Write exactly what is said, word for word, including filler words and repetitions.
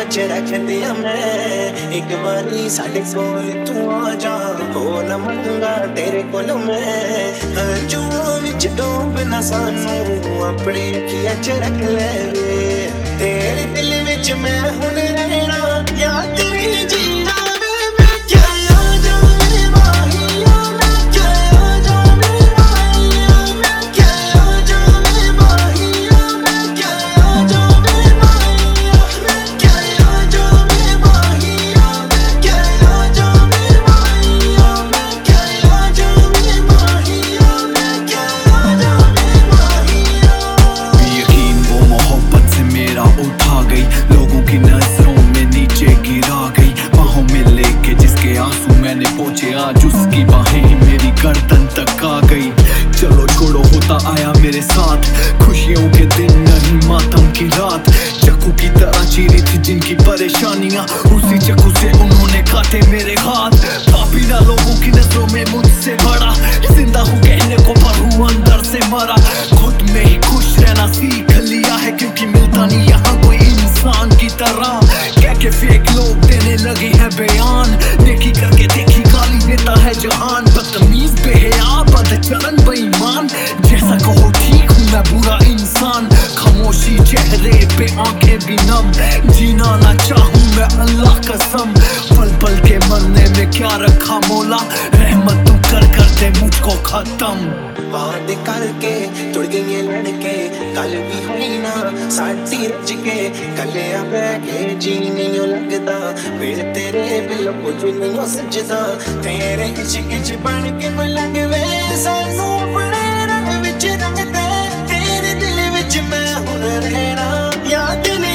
च रख दिया मैं। एक बारी साढ़े कोल तू आ जा, हो न मंगा तेरे कोल मैं। जुओं विच डूब ना सानू अपनी अखियां च रख ले वे। तेरे दिल विच मैं हुण रहना या तेरी जीना वे। मैं क्या आ जावे माहिया, मैं क्या आ जावे माहिया, मैं क्या आ जावे माहिया, मैं क्या आ जावे माहिया, मैं क्या आ जावे माहिया, मैं क्या आ जावे माहिया, मैं क्या आ जावे माहिया, मैं क्या आ जावे माहिया। यकीन वो मोहब्बत से मेरा उठा गई, लोगों की नजरों में नीचे गिरा गई। बाहों में लेके जिसके आंसू मैंने पोंछे, आज उसकी बाहें मेरी गर्दन तक आ गई। चलो छोड़ो होता आया मेरे साथ, खुशियों के दिन नहीं मातम की रात। चाकू की तरह चीरी थी जिनकी परेशानियां, उसी चाकू से उन्होंने काटे मेरे हाथ। पापी ना लोगों की नजरों में मुझसे बड़ा, जिंदा हूँ कहने को पर हूँ अंदर से मरा। खुद में ही खुश रहना सीख लिया है, क्योंकि मिलता नहीं यहाँ कोई इंसान की तरह। कह के फेक लोग देने लगे हैं बयान, नेकी करके देखी गाली देता है जहान। बदतमीज बेहया बदचलन बेईमान, जैसा कहो ठीक हूँ मैं बुरा इंसान। खामोशी चेहरे पे आंखें भी नम, जीना ना चाहूँ मैं अल्लाह कसम। पल पल के मरने में क्या रखा मौला, रहमत तू कर कर दे मुझको खत्म। वादे करके तुड़ गए लड़के, कल भी हुई ना साडी रज के। कले बह के जी नहीं लगता, फिर तेरे बिल कुछ नहीं सजदा। तेरे इश्क च बन के मलंग वे, सानू अपने रंग विच रंग दे। तेरे दिल विच मैं हुण रहना या दिल